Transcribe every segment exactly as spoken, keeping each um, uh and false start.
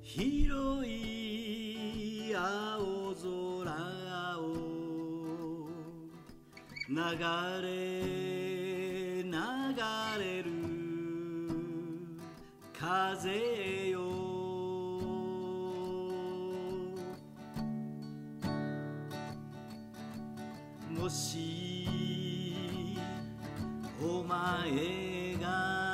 広い青空を流れ流れる風よ、もしお前が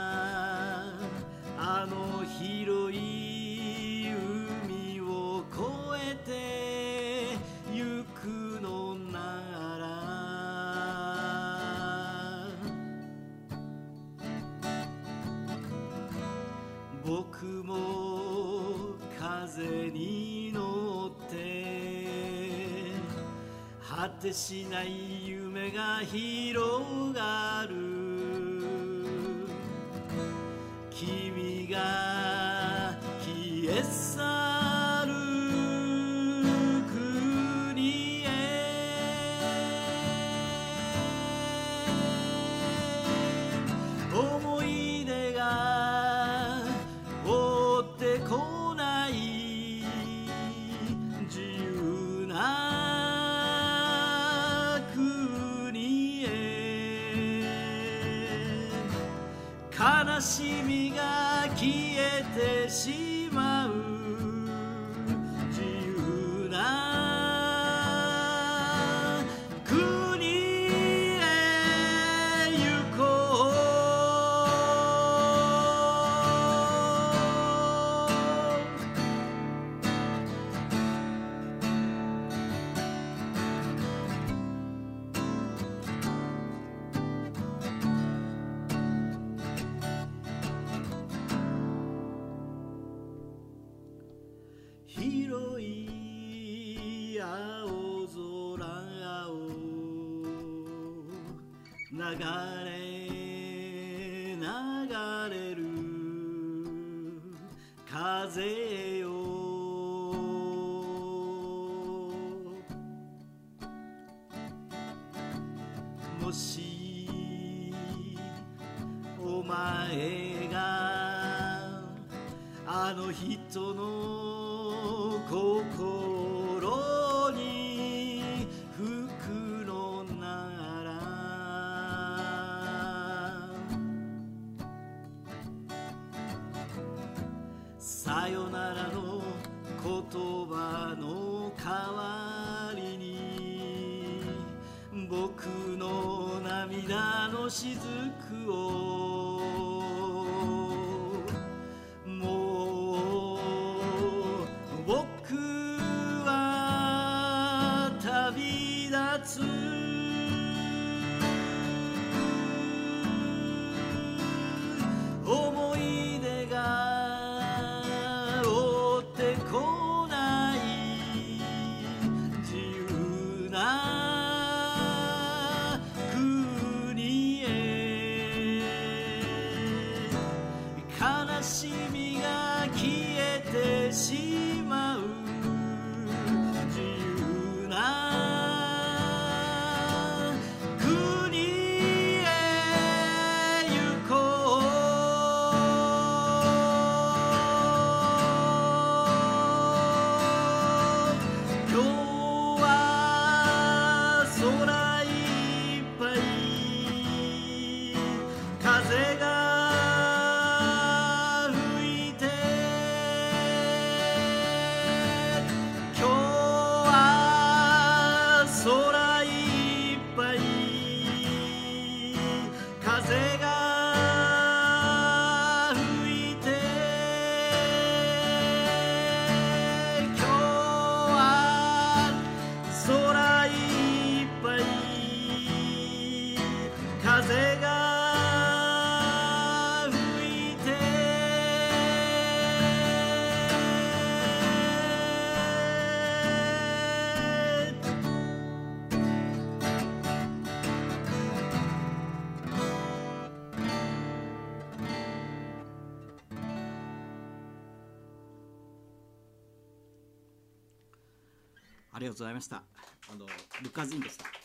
あの広い海を越えてゆくのなら、僕も風に乗って果てしない夢が広がる、君が消え去る国へ、思い出が追ってこない自由な国へ、悲しみが消えてしまう自由な国へ行こう。広い青空を流れ流れる風よ、もしお前があの人の心に吹くのなら、さよならの言葉の代わりに僕の涙の雫をもう僕は旅立つ、思い出が追ってこない自由な国へ、悲しみが消えてしまう自由な国へ行こう。今日は空いっぱい風が空いっぱい風が吹いて、今日は空いっぱい風が吹いて、ありがとうございました。あのルッカーズインでした。